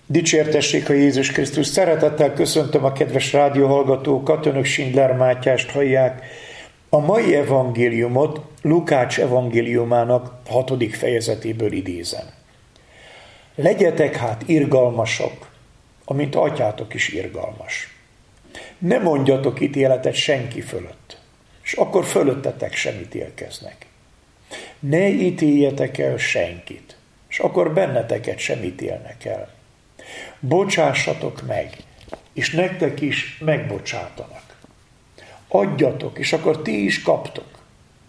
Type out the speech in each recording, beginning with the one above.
Dicsértessék a Jézus Krisztus! Szeretettel köszöntöm a kedves rádióhallgatókat, önök Schindler Mátyást hallják. A mai evangéliumot Lukács evangéliumának 6. fejezetéből idézem. Legyetek hát irgalmasok, amint atyátok is irgalmas. Ne mondjatok ítéletet senki fölött, és akkor fölöttetek sem ítélkeznek. Ne ítéljetek el senkit, és akkor benneteket sem ítélnek el. Bocsássatok meg, és nektek is megbocsátanak. Adjatok, és akkor ti is kaptok.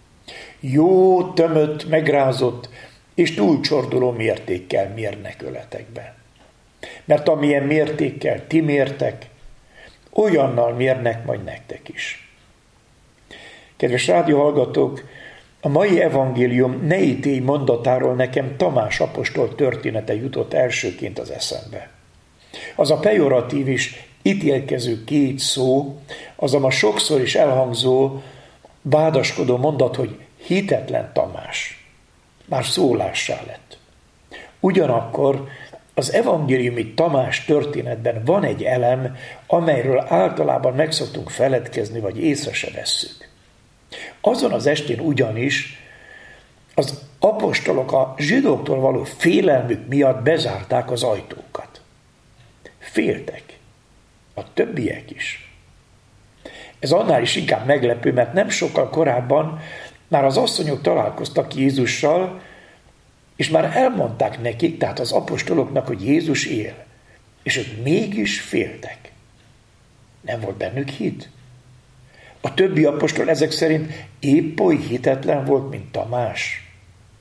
Jó, tömött, megrázott, és túlcsorduló mértékkel mérnek öletekbe. Mert amilyen mértékkel ti mértek, olyannal mérnek majd nektek is. Kedves rádióhallgatók, a mai evangélium ne ítélj mondatáról nekem Tamás apostol története jutott elsőként az eszembe. Az a pejoratív is ítélkező két szó, az a ma sokszor is elhangzó, vádaskodó mondat, hogy hitetlen Tamás. Már szólássá lett. Ugyanakkor az evangéliumi Tamás történetben van egy elem, amelyről általában meg szoktunk feledkezni, vagy észre se vesszük. Azon az estén ugyanis az apostolok a zsidóktól való félelmük miatt bezárták az ajtókat. Féltek. A többiek is. Ez annál is inkább meglepő, mert nem sokkal korábban már az asszonyok találkoztak Jézussal, és már elmondták nekik, tehát az apostoloknak, hogy Jézus él. És ők mégis féltek. Nem volt bennük hit. A többi apostol ezek szerint épp oly hitetlen volt, mint Tamás.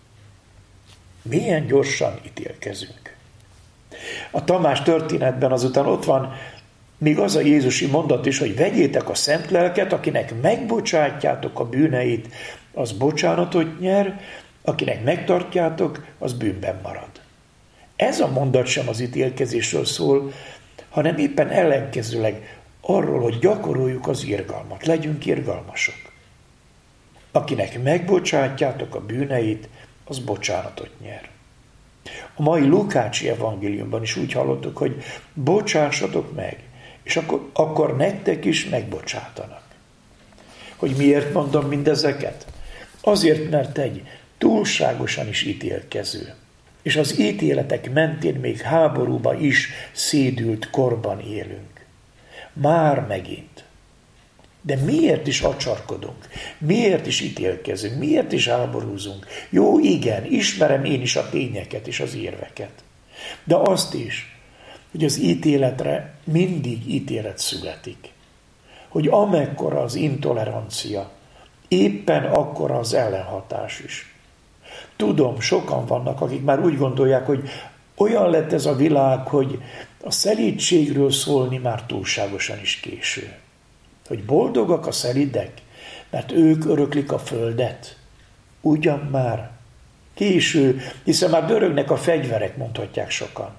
Milyen gyorsan ítélkezünk. A Tamás történetben azután ott van még az a jézusi mondat is, hogy vegyétek a szent lelket, akinek megbocsátjátok a bűneit, az bocsánatot nyer, akinek megtartjátok, az bűnben marad. Ez a mondat sem az ítélkezésről szól, hanem éppen ellenkezőleg arról, hogy gyakoroljuk az irgalmat, legyünk irgalmasok. Akinek megbocsátjátok a bűneit, az bocsánatot nyer. A mai Lukácsi evangéliumban is úgy hallottuk, hogy bocsássatok meg, és akkor nektek is megbocsátanak. Hogy miért mondom mindezeket? Azért, mert egy túlságosan is ítélkező, és az ítéletek mentén még háborúba is szédült korban élünk. Már megint. De miért is acsarkodunk? Miért is ítélkezünk? Miért is háborúzunk? Jó, igen, ismerem én is a tényeket és az érveket. De azt is, hogy az ítéletre mindig ítélet születik. Hogy amekkora az intolerancia, éppen akkora az ellenhatás is. Tudom, sokan vannak, akik már úgy gondolják, hogy olyan lett ez a világ, hogy a szelídségről szólni már túlságosan is késő. Hogy boldogak a szelídek, mert ők öröklik a földet. Ugyan már késő, hiszen már dörögnek a fegyverek, mondhatják sokan.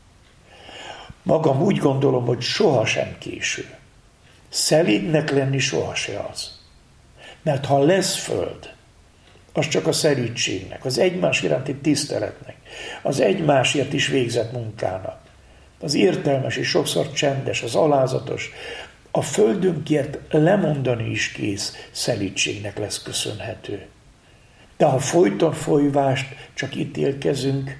Magam úgy gondolom, hogy sohasem késő. Szelídnek lenni sohasem az. Mert ha lesz föld, az csak a szelídségnek, az egymás iránti tiszteletnek, az egymásért is végzett munkának, az értelmes és sokszor csendes, az alázatos, a földünkért lemondani is kész szelídségnek lesz köszönhető. De ha folyton folyvást csak ítélkezünk,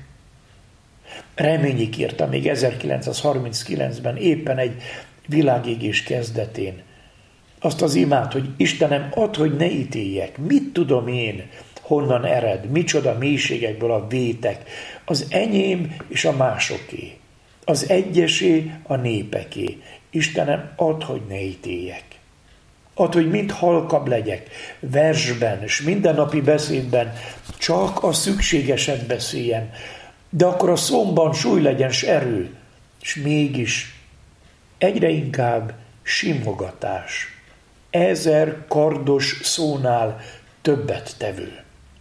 Reményik írta még 1939-ben éppen egy világégés kezdetén azt az imát, hogy Istenem, add, hogy ne ítéljek, mit tudom én, honnan ered, micsoda mélységekből a vétek, az enyém és a másoké, az egyesé, a népeké. Istenem, add, hogy ne ítéljek. Add, hogy mind halkabb legyek, versben és mindennapi beszédben csak a szükségeset beszéljem, de akkor a szomban súly legyen s erő, és mégis egyre inkább simogatás, 1000 kardos szónál többet tevő.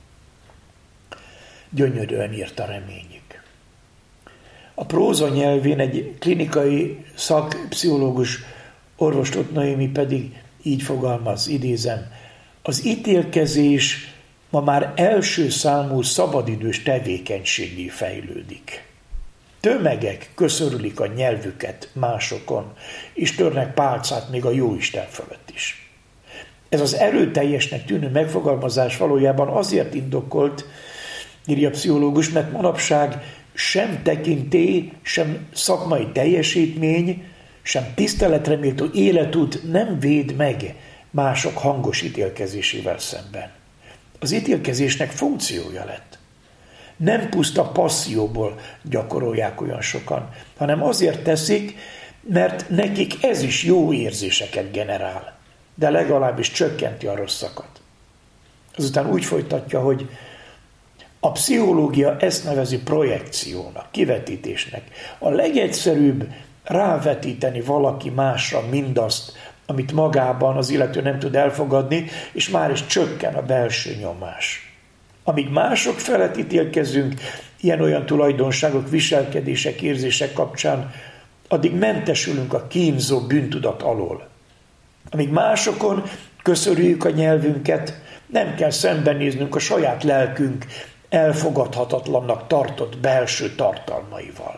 Gyönyörűen írta Reményik. A próza nyelvén egy klinikai szakpszichológus, orvostót Noémi pedig így fogalmaz, idézem, az ítélkezés ma már első számú szabadidős tevékenységgé fejlődik. tömegek köszörülik a nyelvüket másokon, és törnek pálcát még a Jóisten fölött is. Ez az erőteljesnek tűnő megfogalmazás valójában azért indokolt, írja a pszichológus, mert manapság sem tekintély, sem szakmai teljesítmény, sem tiszteletre méltó életút nem véd meg mások hangos ítélkezésével szemben. Az ítélkezésnek funkciója lett. Nem puszta passzióból gyakorolják olyan sokan, hanem azért teszik, mert nekik ez is jó érzéseket generál, de legalábbis csökkenti a rosszakat. Azután úgy folytatja, hogy a pszichológia ezt nevezi projekciónak, kivetítésnek. A legegyszerűbb rávetíteni valaki másra mindazt, amit magában az illető nem tud elfogadni, és már is csökken a belső nyomás. Amíg mások felett ítélkezünk, ilyen-olyan tulajdonságok, viselkedések, érzések kapcsán, addig mentesülünk a kínzó bűntudat alól. Amíg másokon köszörüljük a nyelvünket, nem kell szembenéznünk a saját lelkünk elfogadhatatlannak tartott belső tartalmaival.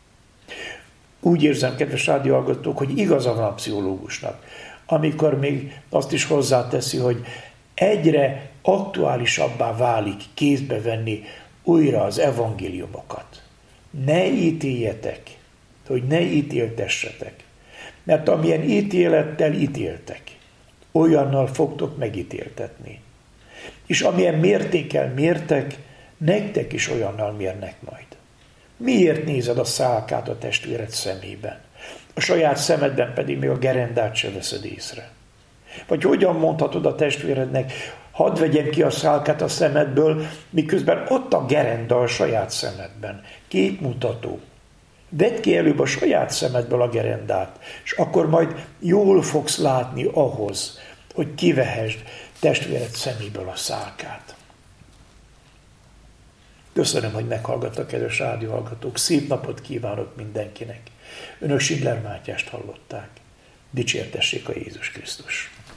Úgy érzem, kedves rádióhallgatók, hogy igaza van a pszichológusnak, amikor még azt is hozzáteszi, hogy egyre aktuálisabbá válik kézbe venni újra az evangéliumokat. Ne ítéljetek, hogy ne ítéltessetek, mert amilyen ítélettel ítéltek, olyannal fogtok megítéltetni. És amilyen mértékkel mértek, nektek is olyannal mérnek majd. Miért nézed a szálkát a testvéred szemében? A saját szemedben pedig még a gerendát se veszed észre. Vagy hogyan mondhatod a testvérednek, hadd vegyem ki a szálkát a szemedből, miközben ott a gerenda a saját szemedben. Képmutató. Vedd ki előbb a saját szemedből a gerendát, és akkor majd jól fogsz látni ahhoz, hogy kivehesd testvéred szeméből a szálkát. Köszönöm, hogy meghallgattak, kedves rádióhallgatók. Szép napot kívánok mindenkinek. Önök Schindler Mátyást hallották. Dicsértessék a Jézus Krisztus.